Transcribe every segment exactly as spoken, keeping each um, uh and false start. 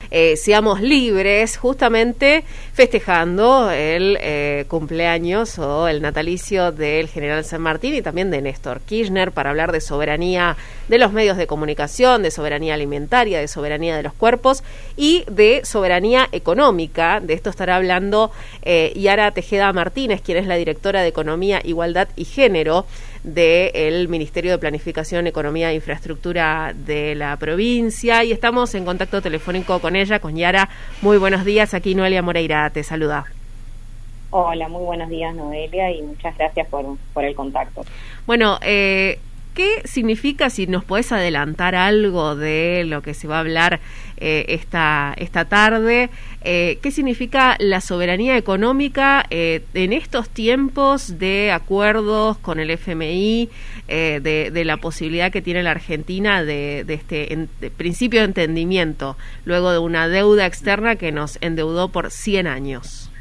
eh, Seamos Libres, justamente festejando el eh, cumpleaños o el natalicio del general San Martín y también de Néstor Kirchner, para hablar de soberanía de los medios de comunicación, de soberanía alimentaria, de soberanía de los cuerpos y de soberanía económica. De esto estará hablando eh, Yara Tejeda Martínez, quien es la directora de Economía, Igualdad y Género del Ministerio de Planificación, Economía e Infraestructura de la provincia, y estamos en contacto telefónico con ella, con Yara. Muy buenos días, aquí Noelia Moreira te saluda. Hola, muy buenos días, Noelia, y muchas gracias por, por el contacto. Bueno, eh, ¿qué significa, si nos podés adelantar algo de lo que se va a hablar eh, esta, esta tarde, eh, qué significa la soberanía económica eh, en estos tiempos de acuerdos con el F M I, eh, de, de la posibilidad que tiene la Argentina de, de este en, de principio de entendimiento, luego de una deuda externa que nos endeudó por cien años?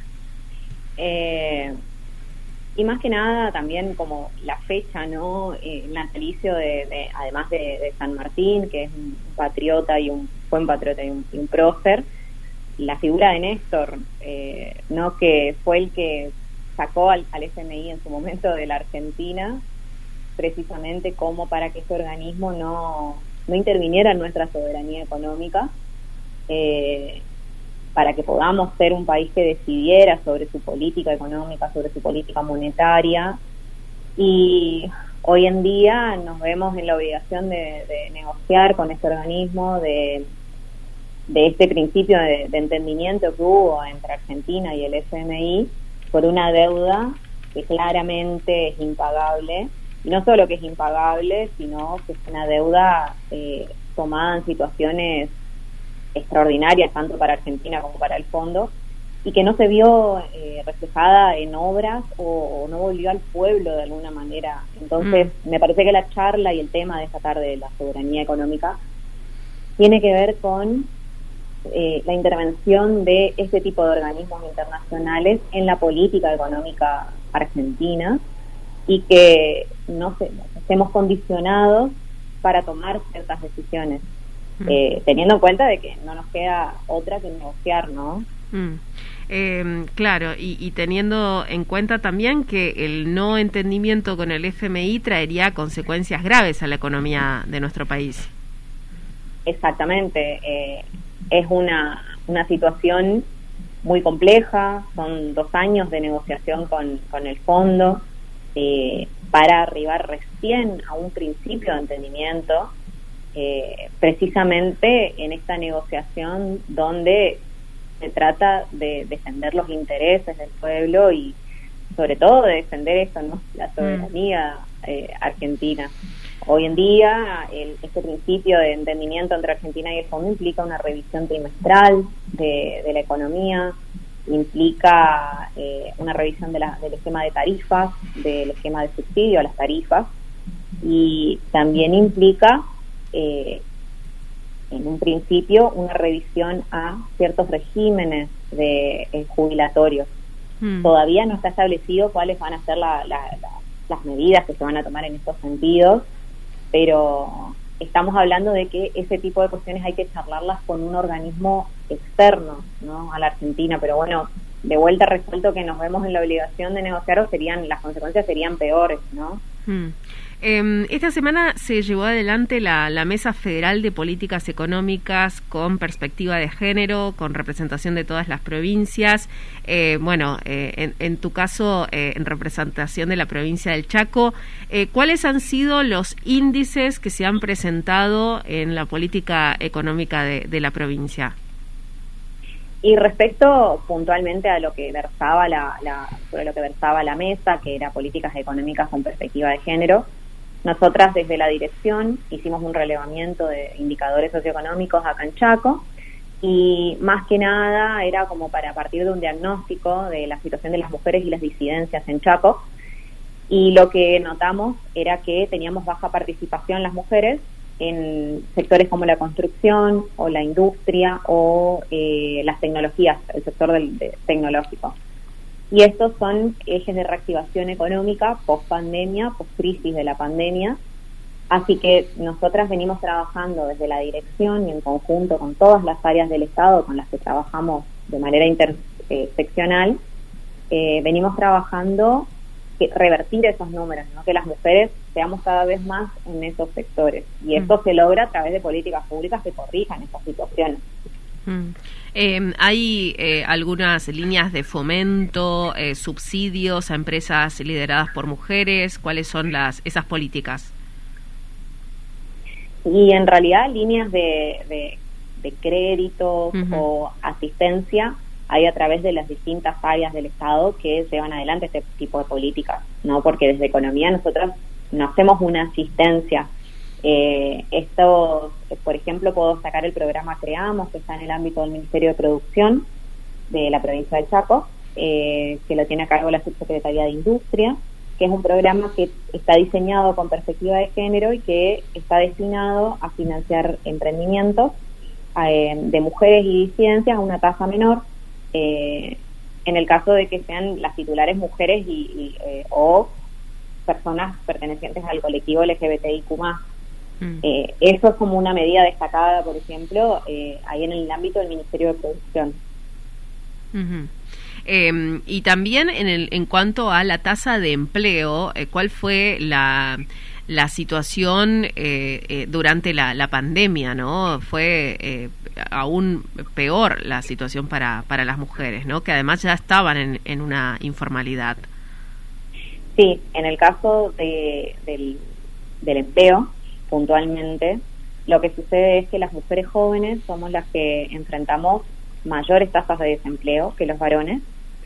Eh... Y más que nada también como la fecha, ¿no? Eh, el natalicio de, de además de, de San Martín, que es un patriota y un buen patriota y un, y un prócer, la figura de Néstor, eh, ¿no? Que fue el que sacó al, al F M I en su momento de la Argentina, precisamente como para que este organismo no, no interviniera en nuestra soberanía económica, eh, para que podamos ser un país que decidiera sobre su política económica, sobre su política monetaria. Y hoy en día nos vemos en la obligación de, de negociar con este organismo, de, de este principio de, de entendimiento que hubo entre Argentina y el F M I por una deuda que claramente es impagable. Y no solo que es impagable, sino que es una deuda eh, tomada en situaciones extraordinarias tanto para Argentina como para el fondo, y que no se vio eh, reflejada en obras o, o no volvió al pueblo de alguna manera. Entonces mm. me parece que la charla y el tema de esta tarde de la soberanía económica tiene que ver con eh, la intervención de este tipo de organismos internacionales en la política económica argentina, y que no se, nos estemos condicionados para tomar ciertas decisiones. Eh, teniendo en cuenta de que no nos queda otra que negociar, ¿no? Mm. Eh, claro, y, y teniendo en cuenta también que el no entendimiento con el F M I traería consecuencias graves a la economía de nuestro país. Exactamente, eh, es una, una situación muy compleja, son dos años de negociación con, con el fondo eh, para arribar recién a un principio de entendimiento. Eh, precisamente en esta negociación donde se trata de defender los intereses del pueblo y sobre todo de defender esto, ¿no? La soberanía eh, argentina. Hoy en día el, este principio de entendimiento entre Argentina y el fondo implica una revisión trimestral de, de la economía, implica eh, una revisión de la, del esquema de tarifas, del esquema de subsidio a las tarifas, y también implica Eh, en un principio una revisión a ciertos regímenes de eh, jubilatorios. Mm. Todavía no está establecido cuáles van a ser la, la, la, las medidas que se van a tomar en estos sentidos, pero estamos hablando de que ese tipo de cuestiones hay que charlarlas con un organismo externo, ¿no?, a la Argentina. Pero bueno, de vuelta resuelto que nos vemos en la obligación de negociar, o serían, las consecuencias serían peores, ¿no? Mm. Eh, esta semana se llevó adelante la, la Mesa Federal de Políticas Económicas con perspectiva de género, con representación de todas las provincias. Eh, bueno, eh, en, en tu caso, eh, en representación de la provincia del Chaco, eh, ¿cuáles han sido los índices que se han presentado en la política económica de, de la provincia? Y respecto puntualmente a lo que versaba la, la, sobre lo que versaba la mesa, que era políticas económicas con perspectiva de género, nosotras desde la dirección hicimos un relevamiento de indicadores socioeconómicos acá en Chaco, y más que nada era como para partir de un diagnóstico de la situación de las mujeres y las disidencias en Chaco, y lo que notamos era que teníamos baja participación las mujeres en sectores como la construcción o la industria o eh, las tecnologías, el sector del, de, tecnológico. Y estos son ejes de reactivación económica post pandemia, post crisis de la pandemia, Así que nosotras venimos trabajando desde la dirección y en conjunto con todas las áreas del Estado con las que trabajamos de manera interseccional, eh, venimos trabajando que revertir esos números, ¿no? Que las mujeres seamos cada vez más en esos sectores. Y esto mm. se logra a través de políticas públicas que corrijan estas situaciones. Mm. Eh, ¿Hay eh, algunas líneas de fomento, eh, subsidios a empresas lideradas por mujeres? ¿Cuáles son las esas políticas? Y en realidad líneas de, de, de crédito uh-huh. o asistencia hay a través de las distintas áreas del Estado que llevan adelante este tipo de políticas, ¿no? Porque desde Economía nosotros no hacemos una asistencia. Eh, esto, por ejemplo, puedo sacar el programa Creamos, que está en el ámbito del Ministerio de Producción de la provincia de Chaco, eh, que lo tiene a cargo la Subsecretaría de Industria, que es un programa que está diseñado con perspectiva de género y que está destinado a financiar emprendimientos eh, de mujeres y disidencias a una tasa menor, eh, en el caso de que sean las titulares mujeres y, y eh, o personas pertenecientes al colectivo L G B T I Q más. Mm. Eh, eso es como una medida destacada, por ejemplo, eh, ahí en el ámbito del Ministerio de Producción. Uh-huh. Eh, y también en el en cuanto a la tasa de empleo, eh, ¿cuál fue la la situación eh, eh, durante la, la pandemia, ¿no? Fue eh, aún peor la situación para para las mujeres, ¿no? Que además ya estaban en, en una informalidad. Sí, en el caso de, del, del empleo, puntualmente, lo que sucede es que las mujeres jóvenes somos las que enfrentamos mayores tasas de desempleo que los varones.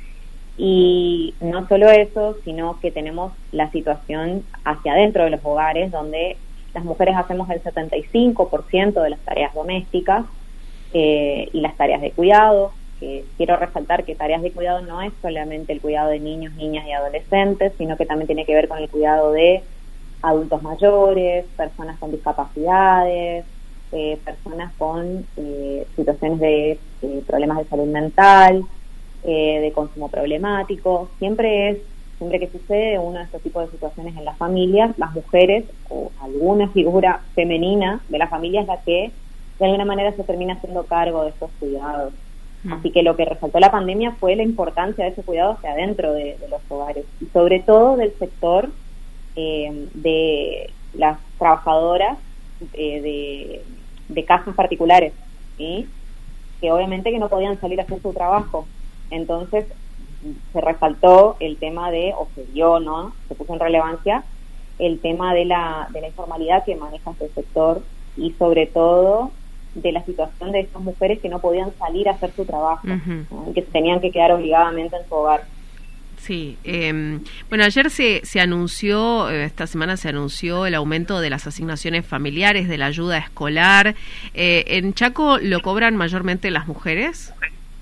Y no solo eso, sino que tenemos la situación hacia adentro de los hogares, donde las mujeres hacemos el setenta y cinco por ciento de las tareas domésticas eh, y las tareas de cuidado. Que quiero resaltar que tareas de cuidado no es solamente el cuidado de niños, niñas y adolescentes, sino que también tiene que ver con el cuidado de adultos mayores, personas con discapacidades, eh, personas con eh, situaciones de eh, problemas de salud mental, eh, de consumo problemático. Siempre es, siempre que sucede uno de estos tipos de situaciones en las familias, las mujeres o alguna figura femenina de la familia es la que de alguna manera se termina haciendo cargo de estos cuidados. Mm. Así que lo que resaltó la pandemia fue la importancia de ese cuidado hacia adentro de, de los hogares y sobre todo del sector eh, de las trabajadoras eh, de, de casas particulares, ¿sí? Que obviamente que no podían salir a hacer su trabajo. Entonces se resaltó el tema de, o se dio, ¿no? Se puso en relevancia el tema de la, de la informalidad que maneja este sector y sobre todo de la situación de estas mujeres que no podían salir a hacer su trabajo, uh-huh. ¿no? Y que tenían que quedar obligadamente en su hogar. Sí, eh, bueno, ayer se, se anunció, esta semana se anunció el aumento de las asignaciones familiares, de la ayuda escolar. Eh, ¿En Chaco lo cobran mayormente las mujeres?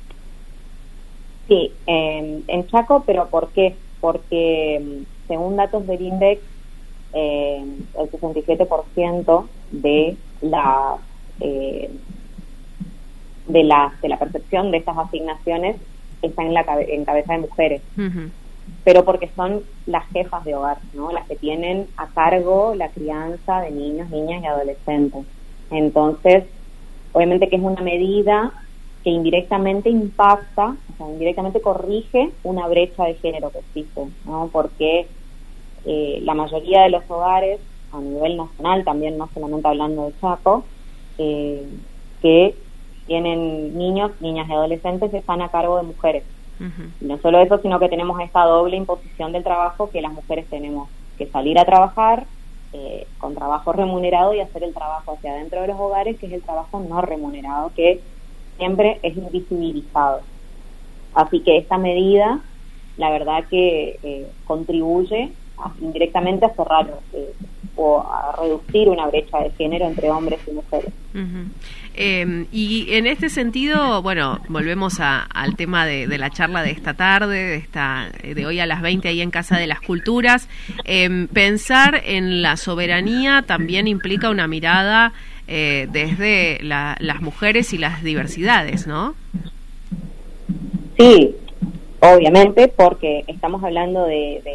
Sí, eh, en Chaco, pero ¿por qué? Porque según datos del INDEC, eh, el sesenta y siete por ciento de la eh, de la de la percepción de estas asignaciones está en la cabe- en cabeza de mujeres, uh-huh. pero porque son las jefas de hogar, ¿no? Las que tienen a cargo la crianza de niños, niñas y adolescentes. Entonces, obviamente que es una medida que indirectamente impacta, o sea, indirectamente corrige una brecha de género que existe, ¿no? Porque eh, la mayoría de los hogares, a nivel nacional, también no solamente hablando de Chaco, eh, que tienen niños, niñas y adolescentes que están a cargo de mujeres. Uh-huh. Y no solo eso, sino que tenemos esta doble imposición del trabajo que las mujeres tenemos que salir a trabajar eh, con trabajo remunerado y hacer el trabajo hacia adentro de los hogares, que es el trabajo no remunerado, que siempre es invisibilizado. Así que esta medida, la verdad que eh, contribuye a, indirectamente a cerrar eh, o a reducir una brecha de género entre hombres y mujeres. Uh-huh. Eh, y en este sentido, bueno, volvemos a, al tema de, de la charla de esta tarde, de, esta, de hoy a las veinte ahí en Casa de las Culturas. Eh, pensar en la soberanía también implica una mirada eh, desde la, las mujeres y las diversidades, ¿no? Sí, obviamente, porque estamos hablando de, de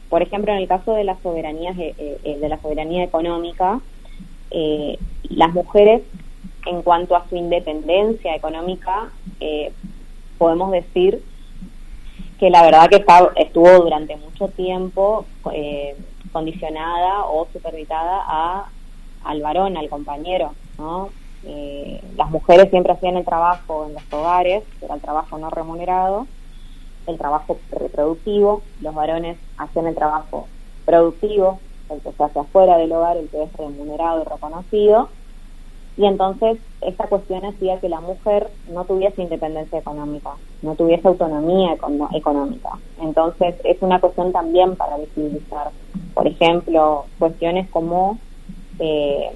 por ejemplo, en el caso de la soberanía, eh, eh, de la soberanía económica, eh, las mujeres, en cuanto a su independencia económica, eh, podemos decir que la verdad que está, estuvo durante mucho tiempo eh, condicionada o supervisada a, al varón, al compañero, ¿no? Eh, las mujeres siempre hacían el trabajo en los hogares, que era el trabajo no remunerado, el trabajo reproductivo. Los varones hacían el trabajo productivo, el que se hace afuera del hogar, el que es remunerado y reconocido, y entonces esta cuestión hacía que la mujer no tuviese independencia económica, no tuviese autonomía econo- económica. Entonces es una cuestión también para visibilizar, por ejemplo, cuestiones como eh,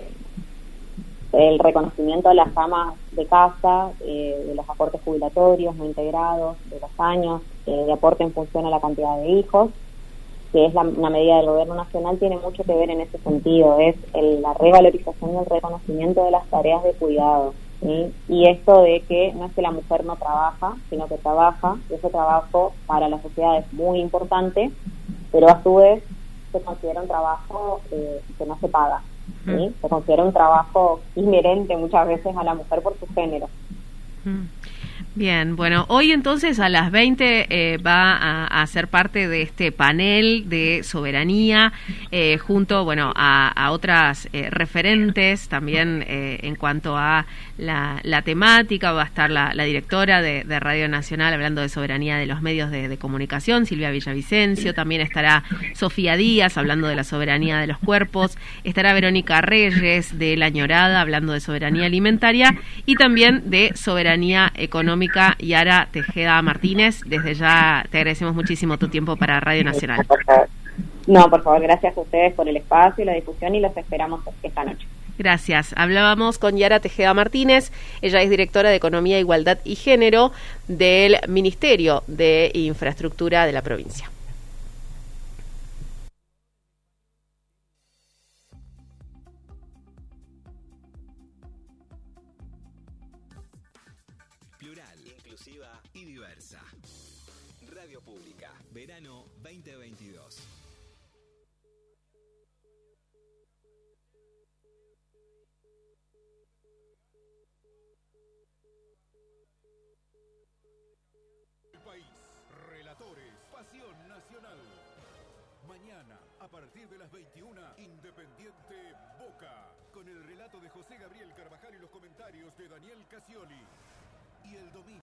el reconocimiento de las amas de casa, eh, de los aportes jubilatorios no integrados, de los años eh, de aporte en función a la cantidad de hijos, que es la, una medida del gobierno nacional, tiene mucho que ver en ese sentido, es el, la revalorización y el reconocimiento de las tareas de cuidado, ¿sí? Y esto de que no es que la mujer no trabaja, sino que trabaja, y ese trabajo para la sociedad es muy importante, pero a su vez se considera un trabajo eh, que no se paga, ¿sí? Mm. Se considera un trabajo inherente muchas veces a la mujer por su género. Mm. Bien, bueno, hoy entonces a las veinte eh, va a, a ser parte de este panel de soberanía, eh, junto, bueno, a, a otras eh, referentes también eh, en cuanto a la, la temática. Va a estar la, la directora de, de Radio Nacional hablando de soberanía de los medios de, de comunicación, Silvia Villavicencio. También estará Sofía Díaz hablando de la soberanía de los cuerpos. Estará Verónica Reyes de La Añorada hablando de soberanía alimentaria y también de soberanía económica. Yara Tejeda Martínez, desde ya te agradecemos muchísimo tu tiempo para Radio Nacional. No, por favor, gracias a ustedes por el espacio y la difusión y los esperamos esta noche. Gracias. Hablábamos con Yara Tejeda Martínez, ella es directora de Economía, Igualdad y Género del Ministerio de Infraestructura de la provincia. Inclusiva y diversa. Radio Pública, verano veinte veintidós. País, relatores, pasión nacional. Mañana, a partir de las veintiuna, Independiente Boca, con el relato de José Gabriel Carvajal y los comentarios de Daniel Casioli. Y el domingo,